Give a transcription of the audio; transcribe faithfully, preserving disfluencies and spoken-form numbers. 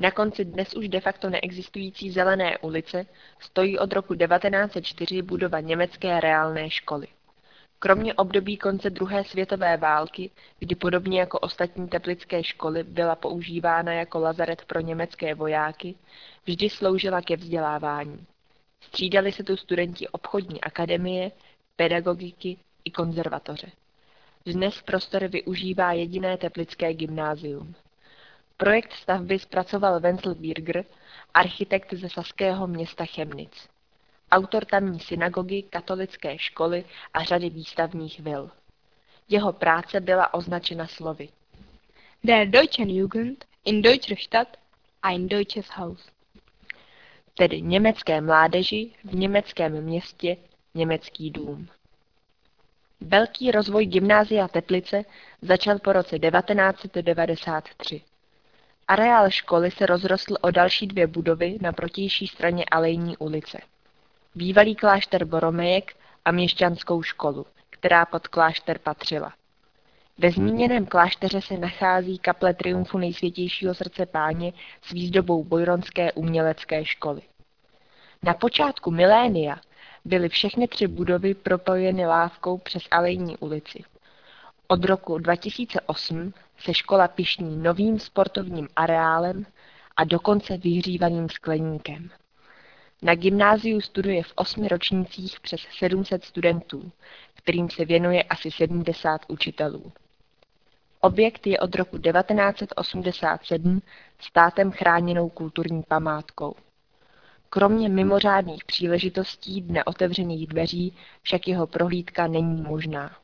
Na konci dnes už de facto neexistující Zelené ulice stojí od roku devatenáct set čtyři budova německé reálné školy. Kromě období konce druhé světové války, kdy podobně jako ostatní teplické školy byla používána jako lazaret pro německé vojáky, vždy sloužila ke vzdělávání. Střídali se tu studenti obchodní akademie, pedagogiky i konzervatoře. Dnes prostor využívá jediné teplické gymnázium. Projekt stavby zpracoval Wenzel Birger, architekt ze saského města Chemnitz. Autor tamní synagogy, katolické školy a řady výstavních vil. Jeho práce byla označena slovy Der Deutschen Jugend in deutscher Stadt ein deutsches Haus. Tedy německé mládeži v německém městě německý dům. Velký rozvoj gymnázia Teplice začal po roce devatenáct set devadesát tři. Areál školy se rozrostl o další dvě budovy na protější straně Alejní ulice. Bývalý klášter Boromejek a měšťanskou školu, která pod klášter patřila. Ve zmíněném klášteře se nachází kaple triumfu Nejsvětějšího srdce Páně s výzdobou Bojronské umělecké školy. Na počátku milénia byly všechny tři budovy propojeny lávkou přes Alejní ulici. Od roku dva tisíce osm se škola pyšní novým sportovním areálem a dokonce vyhřívaným skleníkem. Na gymnáziu studuje v osmi ročnících přes sedm set studentů, kterým se věnuje asi sedmdesát učitelů. Objekt je od roku devatenáct set osmdesát sedm státem chráněnou kulturní památkou. Kromě mimořádných příležitostí dne otevřených dveří však jeho prohlídka není možná.